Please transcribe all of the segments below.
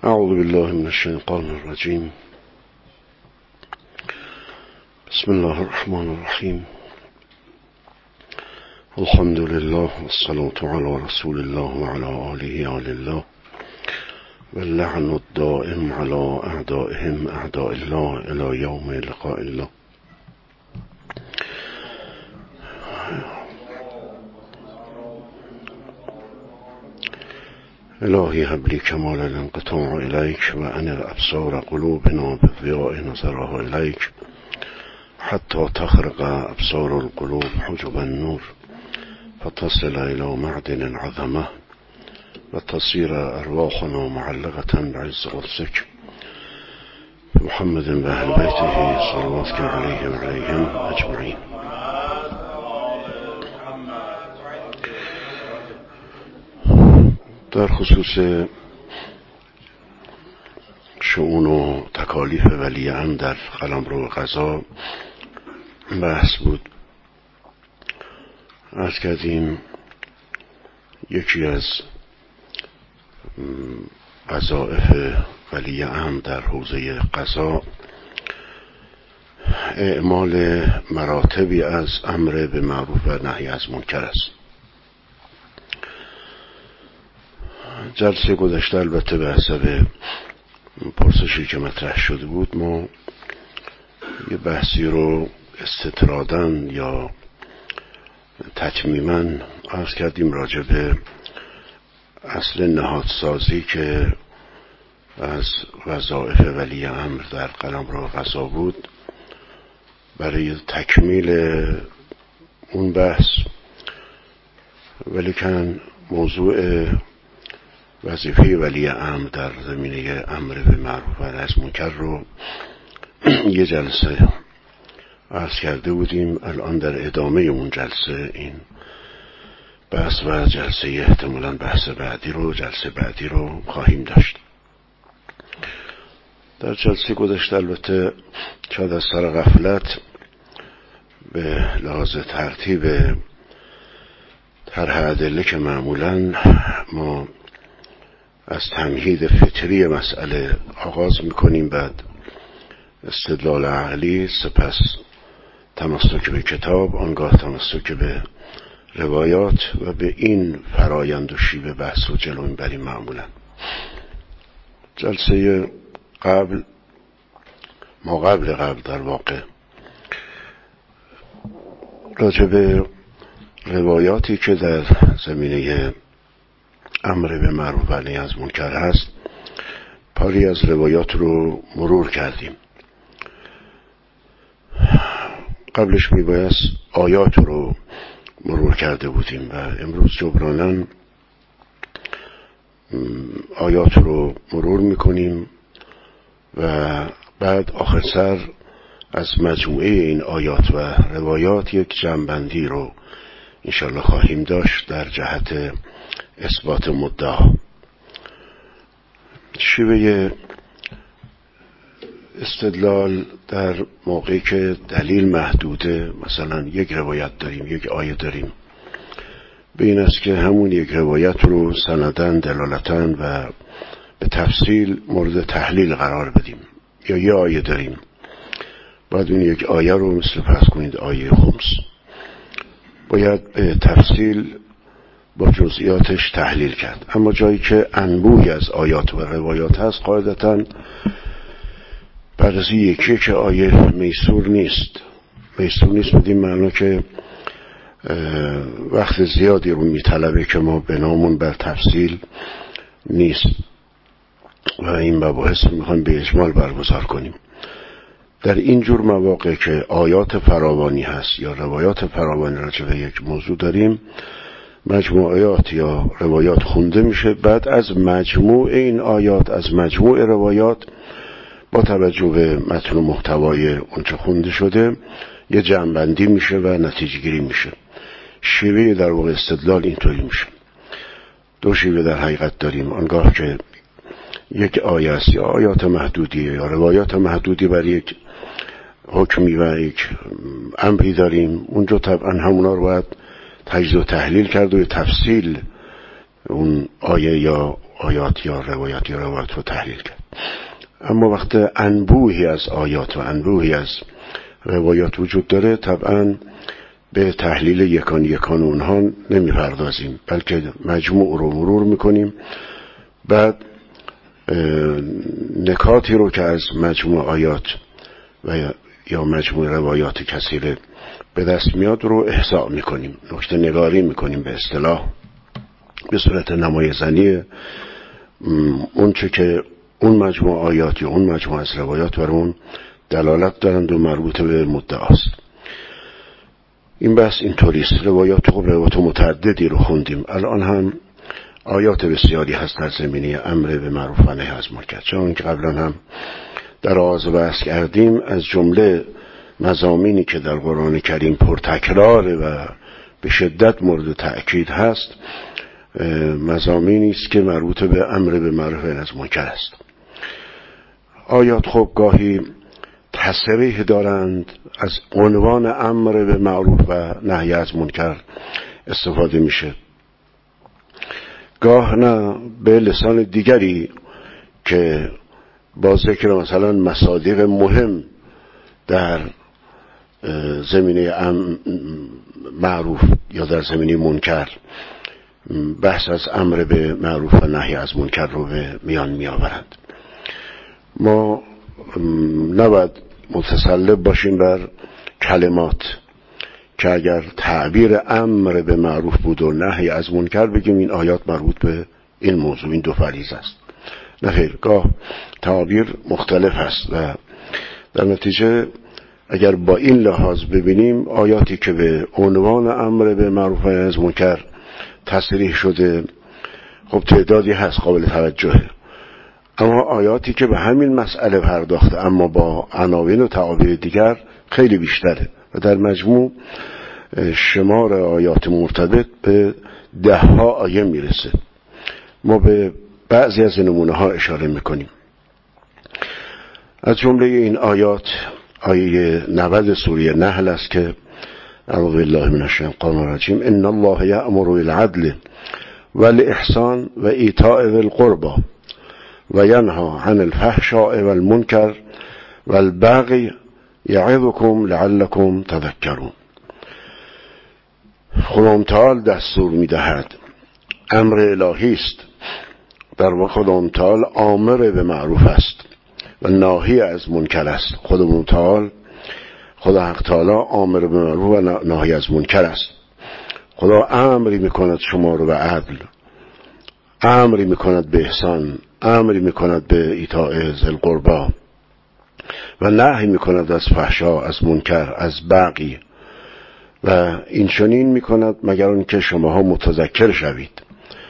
اعوذ بالله من الشیطان الرجیم. بسم الله الرحمن الرحیم. الحمد لله والصلاة علی رسول الله وعلى آله آل الله واللعن الدائم على اعدائهم اعداء الله الى یوم لقاء الله. الهی هب لی کمال الانقطاع الیک و ان الابصار قلوبنا بضیاء نظرها الیک حتی تخرق ابصار القلوب حجب النور فتصل الى معدن العظمه و تصیر ارواحنا معلقه بعز قدسک محمد و اهل بیته صلواتک علیه و علیهم اجمعین. در خصوص شؤون و تکالیف ولی امر در قلمرو قضا بحث بود. عرض کردیم یکی از وظایف ولی امر در حوزه قضا اعمال مراتبی از امر به معروف و نهی از منکر است. جلسه گذشته البته به حسب پرسشی که مطرح شده بود ما یه بحثی رو استطراداً یا تتمیماً عرض کردیم راجع به اصل نهادسازی که از وظایف ولی امر در قلمرو قضا بود. برای تکمیل اون بحث ولیکن موضوع وظیفه ولی امر در زمینه امر به معروف و نهی از منکر رو یه جلسه عرض کرده بودیم. الان در ادامه اون جلسه این بحث و جلسه احتمالاً جلسه بعدی رو خواهیم داشت. در جلسه گذشته البته شاید از سر غفلت به لحاظ ترتیب طرح ادله که معمولاً ما از تمهید فطری مسئله آغاز میکنیم، بعد استدلال عقلی، سپس تمسک به کتاب، آنگاه تمسک به روایات و به این فرایند و شیوه بحث رو جلو میبریم. معمولا جلسه قبل در واقع راجع به روایاتی که در زمینه امر به معروف و نهی از منکر هست پاری از روایات رو مرور کردیم. قبلش میبایست آیات رو مرور کرده بودیم و امروز جبراناً آیات رو مرور میکنیم و بعد آخر سر از مجموعه این آیات و روایات یک جمع‌بندی رو انشاءالله خواهیم داشت در جهت اثبات مدعا. شیوه استدلال در موقعی که دلیل محدوده، مثلا یک روایت داریم، یک آیه داریم، به این است که همون یک روایت رو سندن، دلالتن و به تفصیل مورد تحلیل قرار بدیم. یا یه آیه داریم، باید اون یک آیه رو مثل فرض کنید آیه خمس باید به تفصیل با جزئیاتش تحلیل کرد. اما جایی که انبوهی از آیات و روایات هست قاعدتاً بررسی یکی که آیه میسور نیست بدین معنا که وقت زیادی رو میطلبه که ما بنامون بر تفصیل نیست و این مباحث میخوایم به اجمال برگزار کنیم. در این جور مواقع که آیات فراوانی هست یا روایات فراوانی راجع به یک موضوع داریم، مجموعات یا روایات خونده میشه، بعد از مجموع این آیات، از مجموع روایات با توجه به متن و محتوای اونچه خونده شده یه جمع‌بندی میشه و نتیجه گیری میشه. شیوه در واقع استدلال اینطوری میشه. دو شیوه در حقیقت داریم. آنگاه که یک آیه است یا آیات محدودی یا روایات محدودی بر یک حکمی و یک امری داریم، اونجا طبعا همونا رو باید تجزیه و تحلیل کرد و تفصیل اون آیه یا آیات یا روایات رو تحلیل کرد. اما وقت انبوهی از آیات و انبوهی از روایات وجود داره، طبعا به تحلیل یکان یکان اونها نمیپردازیم، بلکه مجموع رو مرور میکنیم. بعد نکاتی رو که از مجموع آیات و یا مجموع روایات کثیره به دست میاد رو احصاء میکنیم، نکته نگاری میکنیم، به اصطلاح به صورت نمایه‌زنی اون چه که اون مجموع آیات یا اون مجموع از روایات بر اون دلالت دارند و مربوط به مدعاست. این بحث اینطوریست. روایات متعددی رو خوندیم. الان هم آیات بسیاری هست در زمینه امر به معروف و نهی از منکر. چون که قبلا هم در آغاز بحث کردیم، از جمله مضامینی که در قرآن کریم پرتکراره و به شدت مورد تأکید هست، مضامینی است که مربوط به امر به معروف و نهی از منکر است. آیات خب گاهی تصریح دارند، از عنوان امر به معروف و نهی از منکر استفاده میشه، گاه نه به لسان دیگری که با ذکر مثلا مصادیق مهم در زمینه معروف یا در زمینه منکر بحث از امر به معروف و نهی از منکر رو به میان می آورند. ما نباید متسلب باشیم بر کلمات که اگر تعبیر امر به معروف بود و نهی از منکر بگیم این آیات مربوط به این موضوع، این دو فریضه است. نه خیر، گاه تعبیر مختلف است و در نتیجه اگر با این لحاظ ببینیم، آیاتی که به عنوان امر به معروف و نهی از منکر تصریح شده خب تعدادی هست قابل توجهه، اما آیاتی که به همین مسئله پرداخته اما با عناوین و تعابیر دیگر خیلی بیشتره و در مجموع شمار آیات مرتبط به 10 آیه میرسه. ما به بعضی از نمونه ها اشاره میکنیم. از جمله این آیات آیه 90 سوره نحل است که اعوذ بالله من الشیطان الرجیم ان الله یأمر بالعدل والاحسان و ایتاء ذی القربى و ینهی عن الفحشاء والمنکر والبغی یعظکم لعلکم تذکرون. خداوند تعالی دستور میدهد، امر الهی است، در واقع خداوند تعالی آمر به معروف است و ناهی از منکر است. خدا حق تعالی آمر به معروف و ناهی از منکر است. خدا امری میکند شما رو به عدل، امری میکند به احسان، امری میکند به ایتاء ذی القربی و نهی میکند از فحشا، از منکر، از بغی و این چنین میکند مگر اون که شماها متذکر شوید.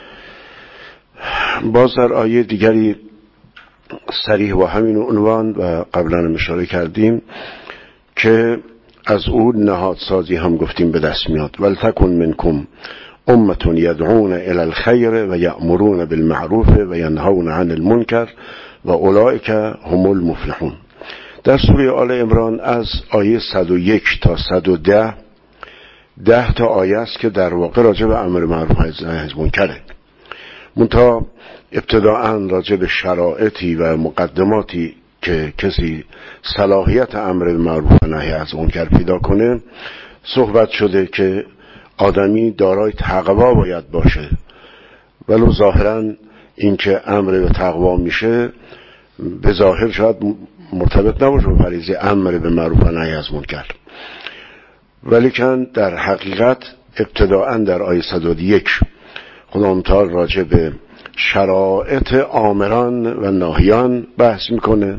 باز در آیه دیگری صریح و همین عنوان و قبلا اشاره کردیم که از اون نهادسازی هم گفتیم به دست میاد. ولتکن منکم امة یدعون الی الخیر و یأمرون بالمعروف و ینهون عن المنکر و اولئک هم المفلحون. در سوره آل عمران از آیه 101 تا 110 10 تا آیه است که در واقع راجع به امر معروف و نهی از منکره. منتها ابتداءً راجع به شرایطی و مقدماتی که کسی صلاحیت امر به معروف و نهی از منکر پیدا کنه صحبت شده که آدمی دارای تقوا باید باشه، ولو ظاهراً این که امر به تقوا میشه به ظاهر شاید مرتبط نباشه با فریضه امر به معروف و نهی از منکر، ولیکن در حقیقت ابتداءً در آیه 101 خداوند تعالی راجع به شرایط آمران و ناهیان بحث میکنه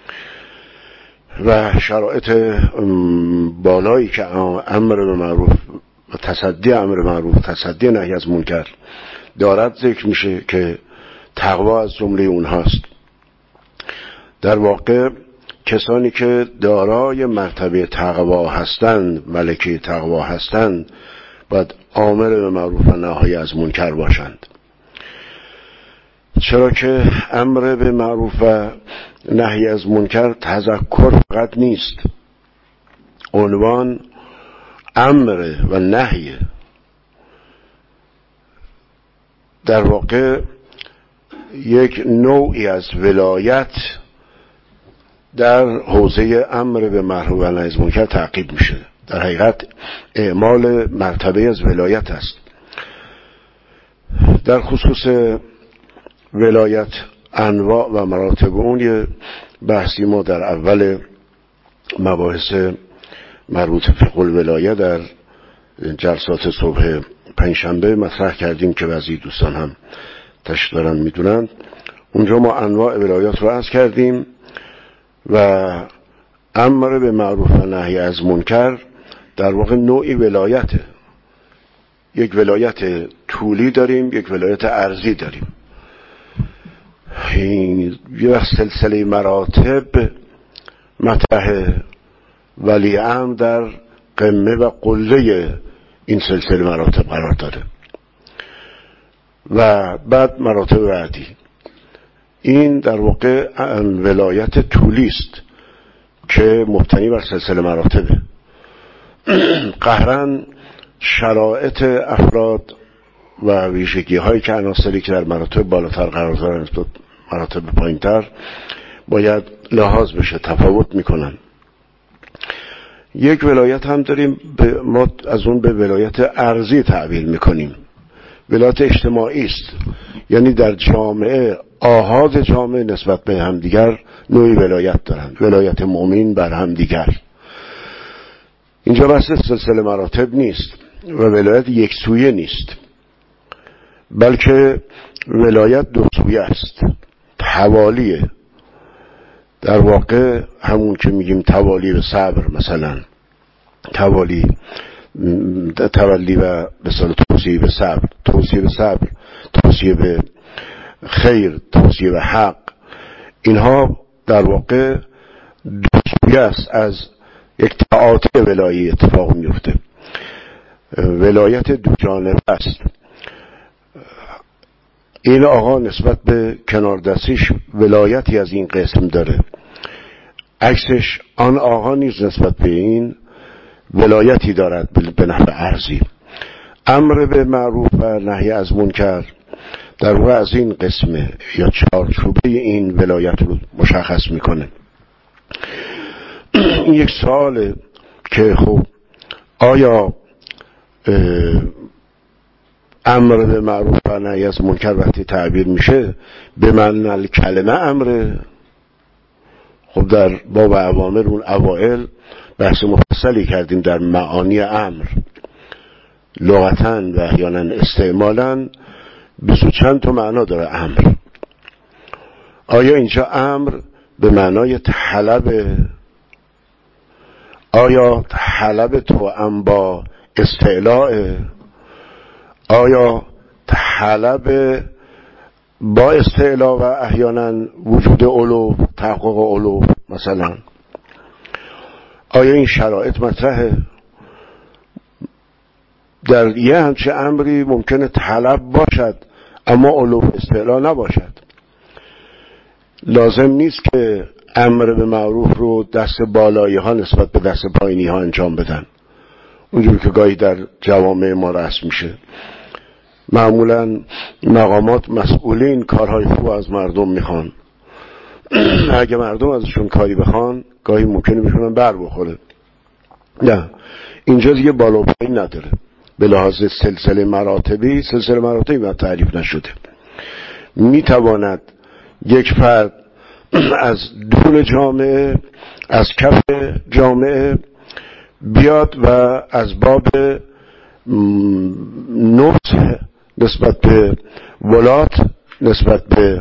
و شرایط بالایی که امر به معروف و تصدی امر معروف، تصدی نهی از منکر دارد ذکر میشه که تقوا از جمله اونهاست. در واقع کسانی که دارای مرتبه تقوا هستند، ملکه تقوا هستند، باید آمر به معروف و نهی از منکر باشند، چرا که امر به معروف و نهی از منکر تذکر فقط نیست، عنوان امر و نهی. در واقع یک نوعی از ولایت در حوزه امر به معروف و نهی از منکر تعقیب میشه. در حقیقت اعمال مرتبه از ولایت است. در خصوص ولایت انواع و مراتب اون یه بحثی ما در اول مباحث مربوط فقه الولایه در جلسات صبح پنجشنبه مطرح کردیم که بعضی دوستان هم تشریف دارن میدونن. اونجا ما انواع ولایات رو عرض کردیم و امر به معروف و نهی از منکر در واقع نوعی ولایته. یک ولایت طولی داریم، یک ولایت عرضی داریم. یک سلسله مراتب مطرح، ولی امر در قمه و قله این سلسله مراتب قرار داره و بعد مراتب بعدی. این در واقع ولایت طولی است که مبتنی بر سلسله مراتبه. قهرن شرایط افراد و ویژگی هایی که عناصری که در مراتب بالاتر قرار دارن نسبت مراتب پایینتر باید لحاظ بشه، تفاوت میکنن. یک ولایت هم داریم ما از اون به ولایت ارضی تعبیر میکنیم. ولایت اجتماعی است، یعنی در جامعه آحاد جامعه نسبت به همدیگر نوعی ولایت دارند، ولایت مؤمن بر همدیگر. اینجا بحث سلسله مراتب نیست و ولایت یک سویه نیست، بلکه ولایت دو سویه است، توالیه. در واقع همون که میگیم توالی به صبر، مثلا توالی و به صورت توصیه به صبر، توصیه به خیر، توصیه به حق، اینها در واقع دو سویه است. از یک تعاطی ولایی اتفاق میفته. ولایت دو جانبه است. این آقا نسبت به کنار دستیش ولایتی از این قسم داره، عکسش آن آقا نیز نسبت به این ولایتی دارد به نحو ارضی. امر به معروف و نهی از منکر در واقع از این قسمه یا چارچوبه این ولایت رو مشخص میکنه. این یک سواله که خب آیا امر به معروف و نهی از منکر وقتی تعبیر میشه به معنی کلمه امره؟ خب در باب اوامر اون اوائل بحث مفصلی کردیم در معانی امر، لغتاً و احیانا استعمالاً 20 چند تا معنا داره امر. آیا اینجا امر به معنای طلب؟ آیا طلب توأم با استعلاء؟ آیا طلب با استعلاء و احیانا وجود علو، تحقق علو مثلا؟ آیا این شرایط مطرحه؟ در یه همچه امری ممکنه طلب باشد اما علو استعلاء نباشد. لازم نیست که امر به معروف رو دست بالایی ها نسبت به دست پایینی ها انجام بدن، اونجوری که گاهی در جوامع ما رسم میشه. معمولا مقامات مسئولین کارهای خوب از مردم میخوان، اگه مردم ازشون کاری بخوان گاهی ممکنه بهشون بر بخوره. نه، اینجا دیگه بالا و پایین نداره. به لحاظ سلسله مراتبی تعریف نشده. میتواند یک فرد از دون جامعه، از کف جامعه بیاد و از باب نصح نسبت به ولات، نسبت به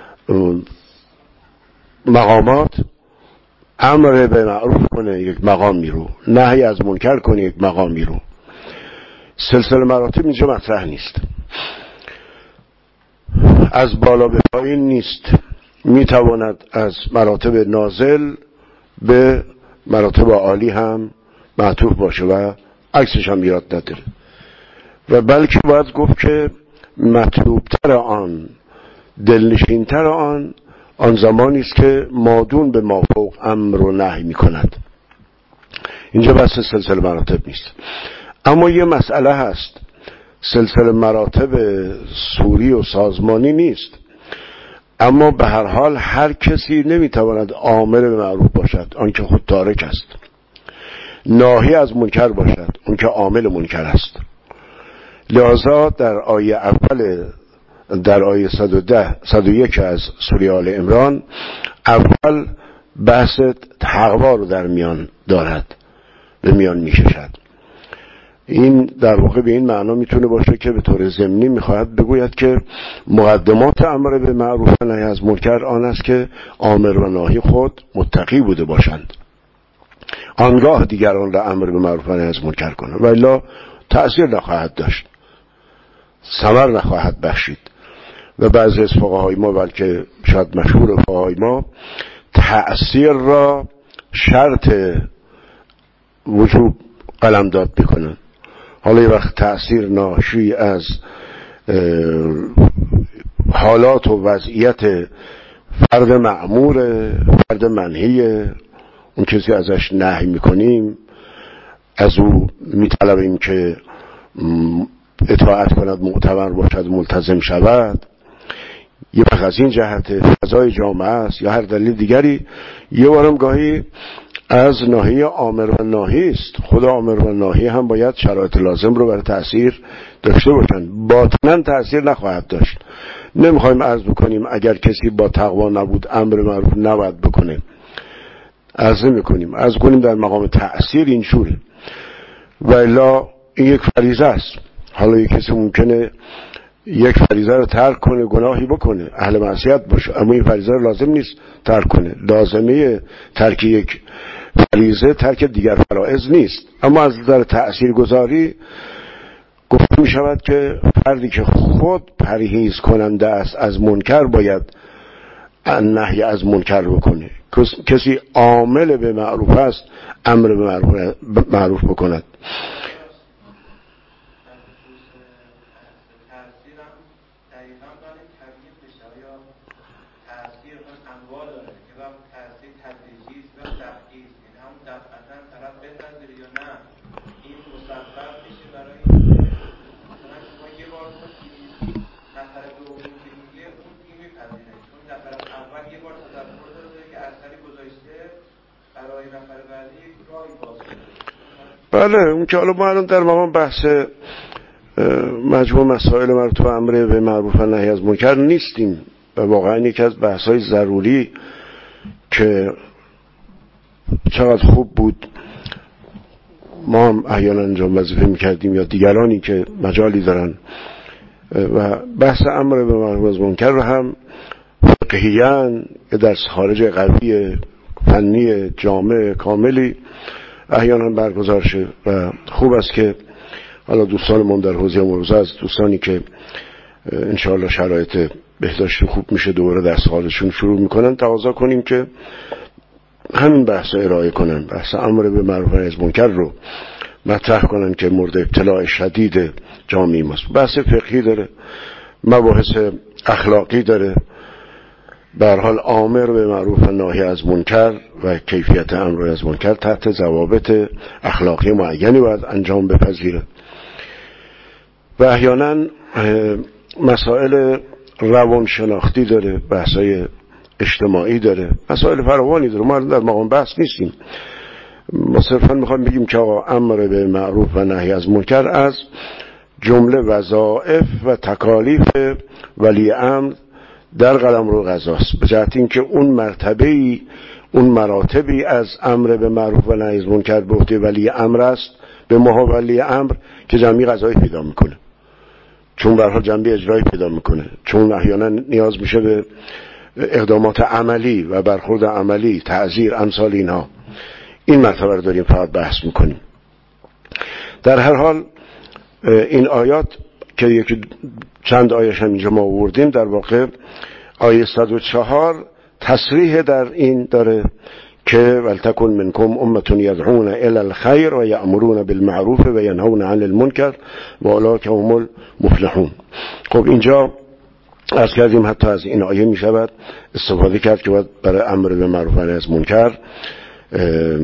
مقامات، امر به معروف کنه یک مقامی رو، نهی از منکر کنه یک مقامی رو. سلسله مراتب اینجا مطرح نیست، از بالا به پایین نیست. میتواند از مراتب نازل به مراتب عالی هم معطوف باشه و عکسش هم یاد نداره. و بلکه باید گفت که مطلوبتر آن، دلنشینتر آن زمانی است که مادون به مافوق امر و نهی میکند. اینجا بحث سلسله مراتب نیست. اما یه مسئله هست، سلسله مراتب سوری و سازمانی نیست. اما به هر حال هر کسی نمیتواند عامل به معروف باشد آنکه خود تارک است، ناهی از منکر باشد اون که عامل منکر است. لذا در آیه اول، در آیه 101 از سوره آل عمران اول بحث تقوا رو در میان دارد، به میان می‌کشد. این در واقع به این معنا میتونه باشه که به طور ضمنی میخواهد بگوید که مقدمات امر به معروف و نهی از منکر آن است که آمر و ناهی خود متقی بوده باشند، آنگاه دیگران را امر به معروف و نهی از منکر کنند، و الا تأثیر نخواهد داشت، ثمر نخواهد بخشید. و بعضی از فقهای ما، بلکه شاید مشهور فقهای ما، تأثیر را شرط وجوب قلمداد میکنن. حالا یه وقت تأثیر ناشی از حالات و وضعیت فرد مأمور، فرد منهی، اون کسی ازش نهی میکنیم، از او میطلبیم که اطاعت کند، معتبر باشد، ملتزم شود، یه وقت از این جهت فضای جامعه است یا هر دلیل دیگری. یه بارم گاهی از ناحیه آمر و ناهی است. خود آمر و ناهی هم باید شرایط لازم رو برای تأثیر داشته باشند، باطناً تأثیر نخواهد داشت. نمیخوایم عرض بکنیم اگر کسی با تقوا نبود امر معروف نباید بکنه، عرض نمی‌کنیم، عرض کنیم در مقام تأثیر این شوره، و الا این یک فریضه است. حالا یک کسی ممکنه یک فریضه رو ترک کنه، گناهی بکنه، اهل معصیت باشه، اما این فریضه رو لازم نیست ترک کنه. لازمه ترک یک فریضه ترک دیگر فرائض نیست. اما از نظر تأثیر گذاری گفته می شود که فردی که خود پرهیز کننده است از منکر باید نهی از منکر بکنه. کسی عامل به معروف است امر به معروف بکند. بله، اون که حالا ما الان در مقام بحث مجموع مسائل مربوط به امر به معروف و نهی از منکر نیستیم، و واقعا یکی از بحث‌های ضروری که چقدر خوب بود ما هم احیانا انجام وظیفه میکردیم یا دیگرانی که مجالی دارن، و بحث امر به معروف از منکر رو هم فقهیاً در خارج قوی فنی جامع کاملی احیانا برگزار شه. و خوب است که حالا دوستان من در حوزه موضوع از دوستانی که انشاءالله شرایط بهداشت خوب میشه دوباره درس خارجشون شروع میکنن تقاضا کنیم که همین بحث ارائه کنن، بحث امر به معروف و نهی از منکر رو مطرح کنن که مورد ابتلاع شدید جامعه ماست. بحث فقهی داره، مباحث اخلاقی داره. به هر حال امر به معروف و نهی از منکر و کیفیت امر از منکر تحت ضوابط اخلاقی معینی باید انجام بپذیره. و احیانا مسائل روانشناختی داره، بحثای اجتماعی داره، مسائل فراوانی داره. ما در مقام بحث نیستیم، ما صرفا میخوایم بگیم که آقا امر به معروف و نهی از منکر از جمله وظایف و تکالیف ولی امر در قلمرو قضاست، به جهت اینکه اون مرتبه‌ای، اون مراتبی از امر به معروف و نهی از منکر به عهده ولی امر است، به ما ولی امر که جنبه قضایی پیدا میکنه، چون به هر حال جنبه اجرایی پیدا میکنه، چون احیانا نیاز میشه به اقدامات عملی و برخورد عملی، تعزیر، امثال اینها. این مرتبه رو داریم فقط بحث میکنیم. در هر حال این آیات که یکی چند آیش هم اینجا ما آوردیم، در واقع آیه 104 تصریح در این داره که ولتکن منکم امة یدعون الی الخیر و یأمرون بالمعروف و ینهون عن المنکر و اولئک هم المفلحون. خب اینجا از کردیم حتی از این آیه می شود استفاده کرد که باید برای امر به معروف و نهی از منکر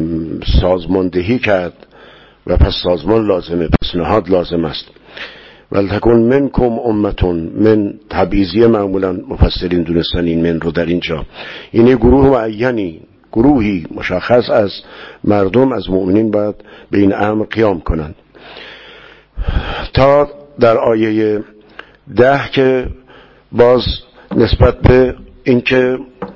سازماندهی کرد و پس سازمان لازمه، پس نهاد لازم است. ولتکن منکم امتون، من تبعیضیه معمولا مفسرین دونستن این من رو در اینجا، یعنی گروه معینی، گروهی مشخص از مردم از مؤمنین باید به این امر قیام کنند. تا در آیه 10 که باز نسبت به اینکه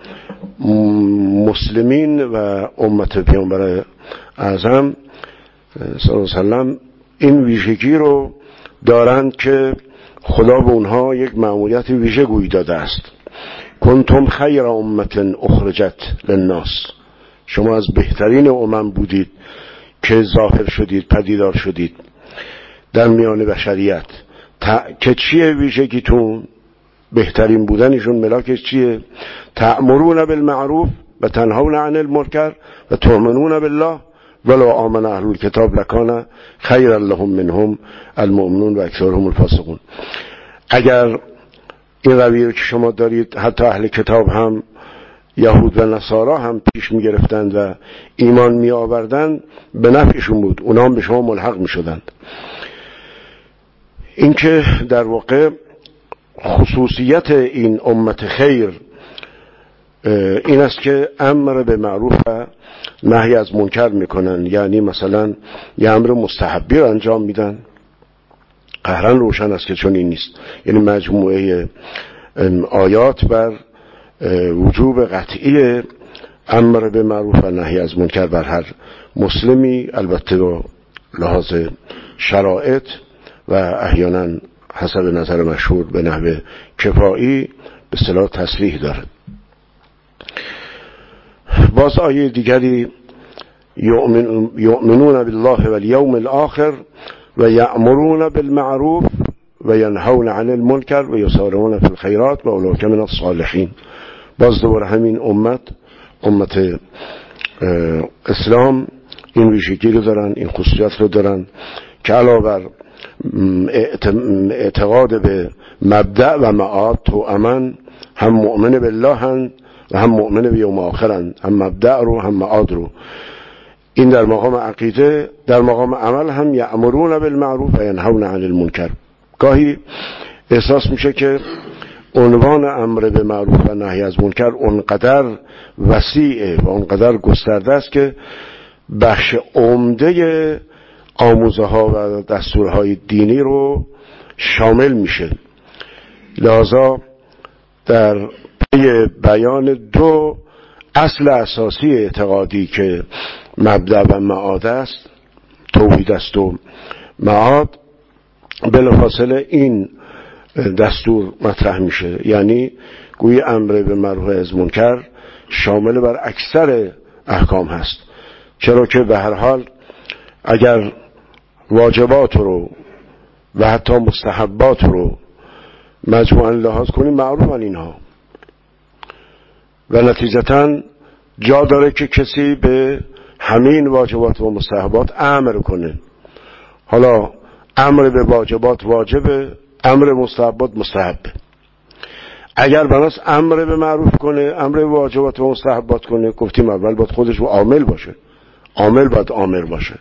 مسلمین و امت پیامبر اعظم صلی الله علیه و سلم این ویژگی رو دارند که خدا به اونها یک مأموریت ویژه گویی داده است. کنتم خیر امت اخرجت للناس، شما از بهترین امم بودید که ظاهر شدید، پدیدار شدید در میان بشریت. که چیه ویژگیتون؟ بهترین بودنشون ملاکش چیه؟ تأمرون بالمعروف و تنهون عن المنکر و تؤمنون بالله ولو آمن اهل الکتاب لکان خیر لهم منهم المؤمنون و اکثرهم الفاسقون. اگر این رویه که شما دارید حتی اهل کتاب هم، یهود و نصارا هم پیش می گرفتند و ایمان می آوردند، به نفعشون بود، اونا هم به شما ملحق می شدند. این که در واقع خصوصیت این امت خیر این است که امر به معروف و نهی از منکر میکنن، یعنی مثلا یه امر مستحبی رو انجام میدن، قهرا روشن است که چون این نیست، یعنی مجموعه آیات بر وجوب قطعی امر به معروف و نهی از منکر بر هر مسلمی، البته با لحاظ شرایط و احیانا حسب نظر مشهور به نحو کفایی به اصطلاح تصریح دارد. باز آیه دیگری یؤمنون بالله والیوم الاخر و یأمرون بالمعروف و ینهون عن المنکر و یسارعون فی الخیرات و اولئک من الصالحین. باز دوباره همین امت اسلام این ویژگی رو دارن، این خصوصیت رو دارن که علاوه بر اعتقاد به مبدأ و معاد تو امن، هم مؤمن بالله هن و هم مؤمن به یوم آخرن، هم مبدأ رو هم معاد رو. این در مقام عقیده. در مقام عمل هم یأمرون بالمعروف و ینهون عن المنکر. گاهی احساس میشه که عنوان امر به معروف و نهی از منکر اونقدر وسیعه و اونقدر گسترده است که بخش عمده آموزه ها و دستورهای دینی رو شامل میشه. لذا در پی بیان دو اصل اساسی اعتقادی که مبدأ و معاد است، توحید است و معاد، بلافاصله این دستور مطرح میشه، یعنی گویی امر به معروف از منکر شامل بر اکثر احکام هست. چرا که به هر حال اگر واجبات رو و حتی مستحبات رو مجموعاً لحاظ کنیم معروفن اینها و نتیجتاً جا داره که کسی به همین واجبات و مستحبات امر کنه. حالا امر به واجبات واجبه، امر مستحبات مستحبه. اگر بناس امر به معروف کنه، امر به واجبات و مستحبات کنه، گفتیم اول باید خودش عامل باشه، عامل باید آمر باشه.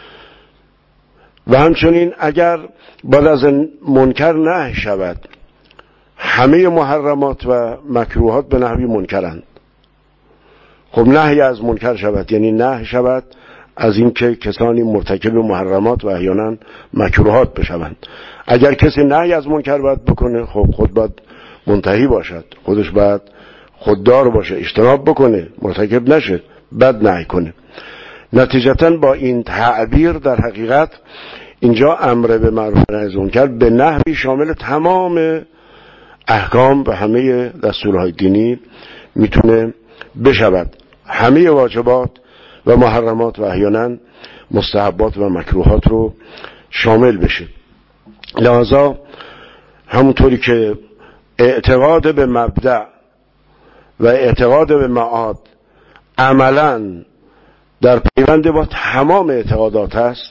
و همچنین اگر بعد از منکر نهی شود، همه محرمات و مکروهات به نحوی منکرند. خب نهی از منکر شود یعنی نهی شود از این که کسانی مرتکب محرمات و احیانا مکروهات بشوند. اگر کسی نهی از منکر باید بکنه، خب خود باید منتهی باشد، خودش باید خوددار باشه، اجتناب بکنه، مرتکب نشه، بد نهی کنه. نتیجتاً با این تعبیر در حقیقت اینجا امر به معروف و نهی از منکر به نحوی شامل تمام احکام و همه دستورهای دینی میتونه بشود، همه واجبات و محرمات و احیانا مستحبات و مکروهات رو شامل بشه. لذا همونطوری که اعتقاد به مبدأ و اعتقاد به معاد عملاً در پیوند با تمام اعتقادات است،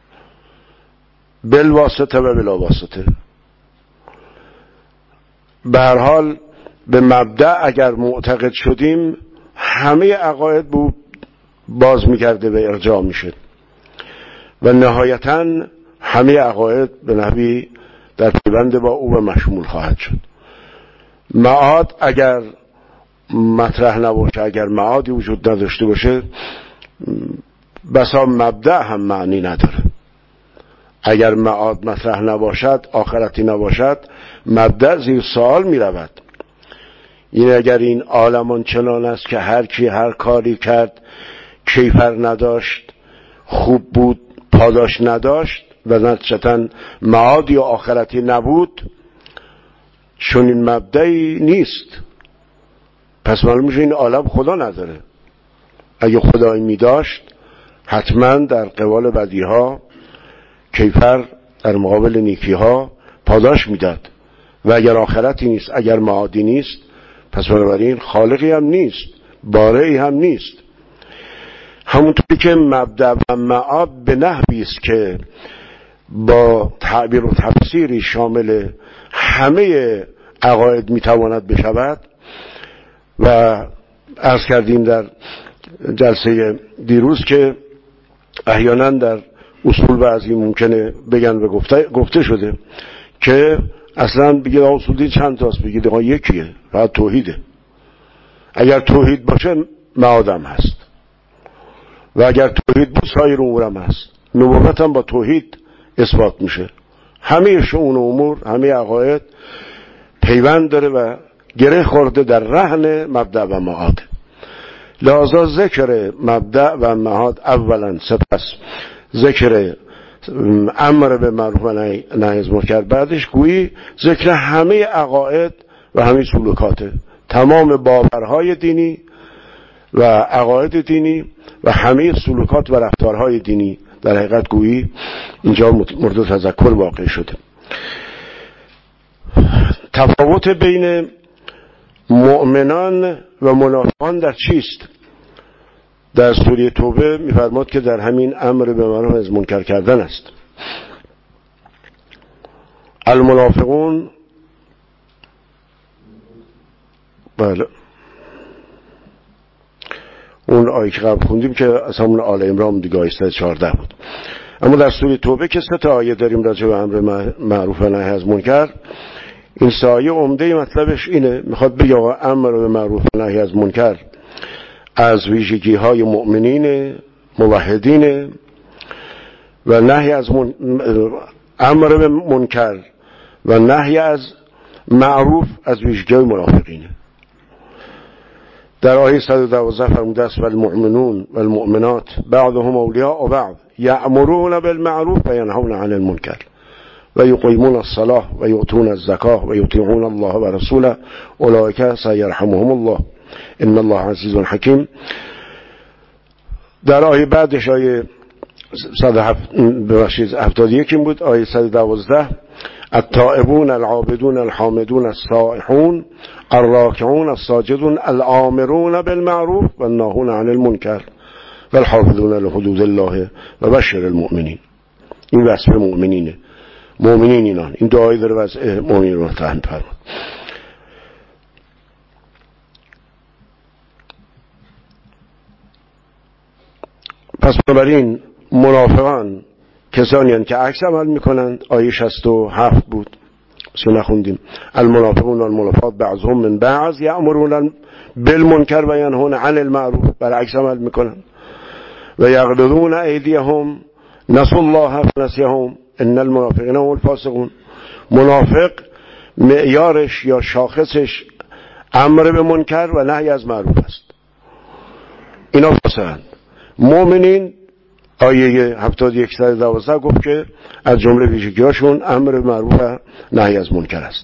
بالواسطه و بلا واسطه. به هر حال به مبدأ اگر معتقد شدیم، همه عقاید باز میگرده و ارجاع میشه و نهایتاً همه عقاید به نحوی در پیوند با او و مشمول خواهد شد. معاد اگر مطرح نباشه، اگر معادی وجود نداشته باشه، بسا مبدأ هم معنی نداره. اگر معاد مطرح نباشد، آخرتی نباشد، مبدأ زیر سوال می رود. این اگر این عالمان چنان است که هر کی هر کاری کرد کیفر نداشت، خوب بود، پاداش نداشت و نتیجتاً معادی و آخرتی نبود، چون این مبدأی نیست. پس معلوم میشه این عالم خدا نداره. اگه خدایی می داشت حتما در قبال بدیها کیفر در مقابل نیکیها پاداش میداد. و اگر آخرتی نیست، اگر معادی نیست، پس بنابراین خالقی هم نیست، بارعی هم نیست. همونطوری که مبدأ و معاد به نحوی است که با تعبیر و تفسیری شامل همه عقاید میتواند بشود و عرض کردیم در جلسه دیروز که احیانا در اصول بعضی ممکنه بگن و گفته شده که اصلا بگید اصول دین چند تاست، بگید یکیه، فقط توحیده. اگر توحید باشه معادم هست و اگر توحید بود سایر امورم هست. نبوت هم با توحید اثبات میشه. همه شؤون و امور، همه عقاید پیوند داره و گره خورده در رهن مبدأ و معاد. لذا ذکر مبدأ و معاد اولا، سپس ذکر امر به معروف و نهی از منکر، بعدش گویی ذکر همه عقاید و همه سلوکات، تمام باورهای دینی و عقاید دینی و همه سلوکات و رفتارهای دینی. در حقیقت گویی اینجا مورد تذکر واقع شده. تفاوت بین مؤمنان و منافقان در چیست؟ در سوره توبه می‌فرماد که در همین امر به معروف از منکر کردن است. المنافقون، بله اون آیه که قبل خوندیم که از همون آل عمران دیگه آیه 14 بود. اما در سوره توبه که 3 آیه داریم راجع به امر معروف و نهی از منکر، این 3 آیه عمده مطلبش اینه، میخواد بگه آقا امر به معروف و نهی از منکر از ویژگی های مؤمنین موحدین و نهی از امر به منکر و نهی از معروف از ویژگی های منافقینه. در آیه 112 فرموده است والمؤمنون والمؤمنات بعضهم اولیاء بعض یأمرون بالمعروف و ینهون عن المنکر و یقیمون الصلاة و یؤتون الزکاة و یطیعون الله و رسوله اولئک سیرحمهم الله ان الله عزیز حکیم. در آیه بعدش آیه 171 بود، آیه 112 التائبون العابدون الحامدون السائحون الراكعون الساجدون الآمرون بالمعروف والناهون عن المنکر والحافظون لحدود الله و بشر المؤمنین. این وصف مؤمنینه. مؤمنین اینان، این دعایی داره وضع مؤمنین رو مطرح می‌فرماد. پس بنابراین منافقان کسانی هستند که عکس عمل میکنند. آیه 67 بود که نخوندیم المنافقون والمنافقات بعضهم من بعض یأمرون بالمنکر و ینهون عن المعروف، برعکس عمل میکنند. و یغضون ایدیهم نسوا الله فنسیهم ان المنافقین هم الفاسقون. منافق معیارش یا شاخصش امر به منکر و نهی از معروف است. اینا فاسقند. مؤمنین آیه 71 گفت که از جمله ویژگی‌هاشون امر به معروف و نهی از منکر است.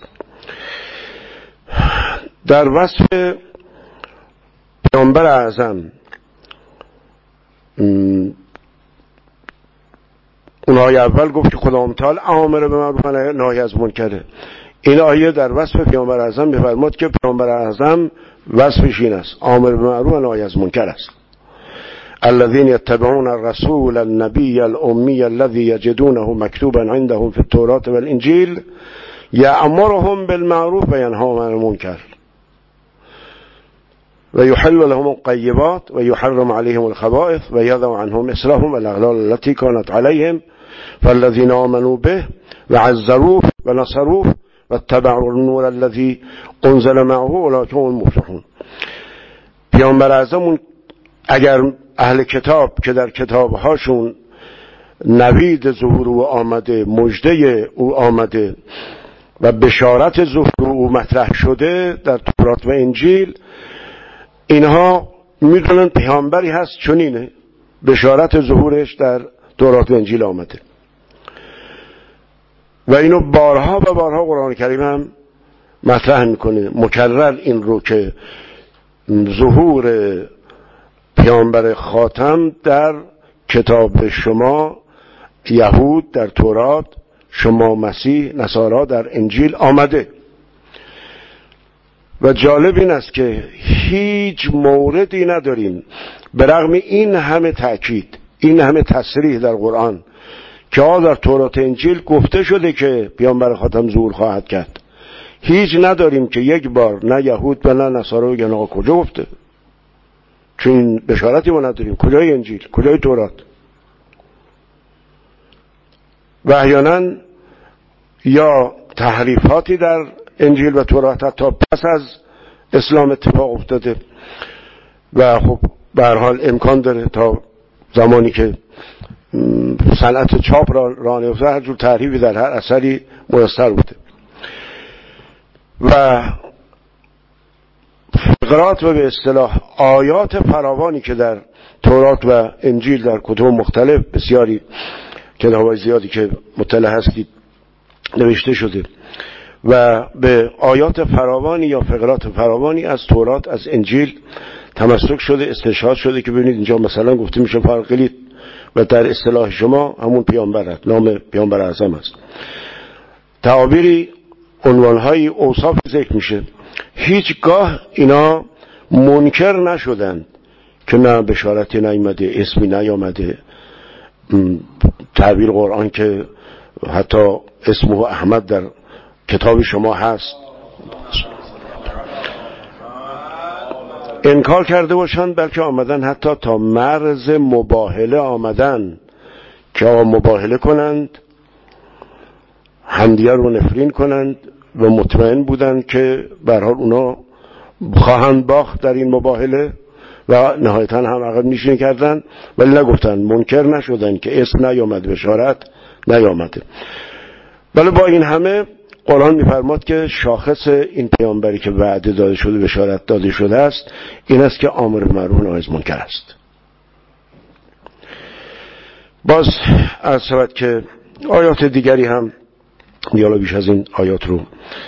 در وصف پیامبر اعظم اون آیه اول گفت که خدا متعال امر به معروف و نهی از منکره. این آیه در وصف پیامبر اعظم می‌فرماد که پیامبر اعظم وصفش این است، امر به معروف و نهی از منکر است. الذين يتبعون الرسول النبي الأمي الذي يجدونه مكتوبا عندهم في التوراة والإنجيل يأمرهم بالمعروف وينهاهم عن المنكر ويحل لهم الطيبات ويحرم عليهم الخبائث ويضع عنهم إصرهم والأغلال التي كانت عليهم فالذين آمنوا به وعزروه و نصروه و اتبعوا النور الذی انزل معه اولئک هم المفلحون. پیامبر اعظم اگر اهل کتاب که در کتابهاشون نوید ظهور او آمده، مژده او آمده و بشارت ظهور او مطرح شده در تورات و انجیل، اینها میدونن پیامبری هست چنینه، بشارت ظهورش در تورات و انجیل آمده و اینو بارها و بارها قرآن کریم هم مطرح میکنه، مکرر این رو که ظهور پیامبر خاتم در کتاب شما یهود در تورات، شما مسیح نصارا در انجیل آمده. و جالب این است که هیچ موردی نداریم به رغم این همه تأکید، این همه تصریح در قرآن که در تورات انجیل گفته شده که پیامبر خاتم ظهور خواهد کرد، هیچ نداریم که یک بار نه یهود و نه نصارا بگن آقا کجا گفته، چون بشارتی ما نداریم، کجای انجیل، کجای تورات. و احیانا یا تحریفاتی در انجیل و تورات حتی پس از اسلام اتفاق افتاده و خب به هر حال امکان داره تا زمانی که صنعت چاپ راه نیفته هر جور تحریفی در هر اثری میسر بوده. و فقرات و به اصطلاح آیات فراوانی که در تورات و انجیل در کتب مختلف بسیاری کتاب‌های زیادی که مطلع هستید نوشته شده و به آیات فراوانی یا فقرات فراوانی از تورات از انجیل تمسک شده، استشهاد شده که ببینید اینجا مثلا گفته میشه فرقلیت و در اصطلاح شما همون پیامبر، نام پیامبر اعظم است، تعابیری، عنوانهایی، اوصاف ذکر میشه. هیچگاه اینا منکر نشدند که نه بشارتی نیامده، اسمی نیامده، تعبیر قرآن که حتی اسمه احمد در کتاب شما هست انکار کرده باشند، بلکه آمدن حتی تا مرز مباهله آمدن که مباهله کنند، همدیگر رو نفرین کنند و مطمئن بودند که به هر حال اونا خواهند باخت در این مباهله و نهایتا هم عقب نشینی کردن، ولی نگفتن، منکر نشدن که اسم نیامده، بشارت نیامده. ولی با این همه قرآن میفرماد که شاخص این پیامبری که وعده داده شده، بشارت داده شده است، این است که امر به معروف و نهی از منکر است. باز عرض شود که آیات دیگری هم دیالا بیش از این آیات رو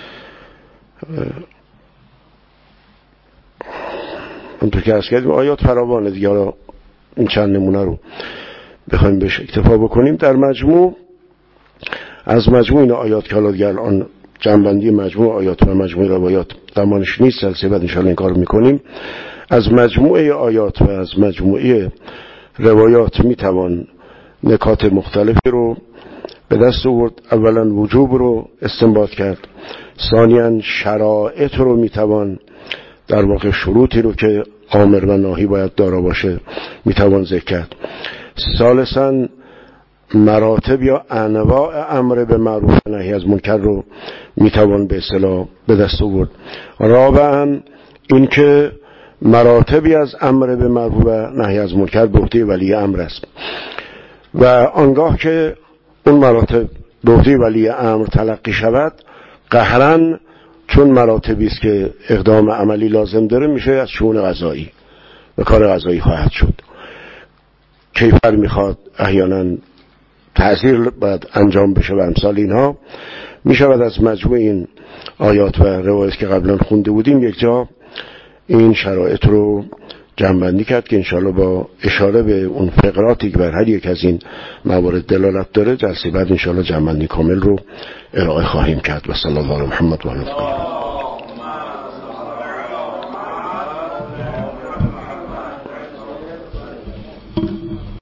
اونطور که عرض کردیم آیات فراوانه دیگه، حالا این چند نمونه رو بخوایم بهش اکتفا بکنیم. در مجموع از مجموع این آیات که حالا دیگه الان جمع‌بندی مجموع آیات و مجموع روایات زمانش نیست، جلسه بعد انشاءالله این کار میکنیم. از مجموعه آیات و از مجموعه روایات میتوان نکات مختلفی رو به دست آورد. اولا وجوب رو استنباط کرد، ثانیاً شرایط رو میتوان، در واقع شروطی رو که آمر و ناهی باید دارا باشه میتوان ذکر کرد، ثالثاً مراتب یا انواع امر به معروف و نهی از منکر رو میتوان به اصطلاح به دست آورد، رابعاً این که مراتبی از امر به معروف و نهی از منکر به عهده ولی امر است و آنگاه که اون مراتب به عهده ولی امر تلقی شود، قهراً چون مراتبی است که اقدام عملی لازم داره، میشه از شؤون قضایی و کار قضایی خواهد شد. کیفر میخواد، احیانا تعزیر باید انجام بشه و امثال اینها، میشود از مجموع این آیات و روایات که قبلا خونده بودیم یک جا این شرایط رو جمع‌بندی کرد که انشاءالله با اشاره به اون فقراتی که بر هر یک از این موارد دلالت داره، جلسه بعد انشاءالله جمع‌بندی کامل رو ارائه خواهیم کرد. و صلی الله علی محمد و آله.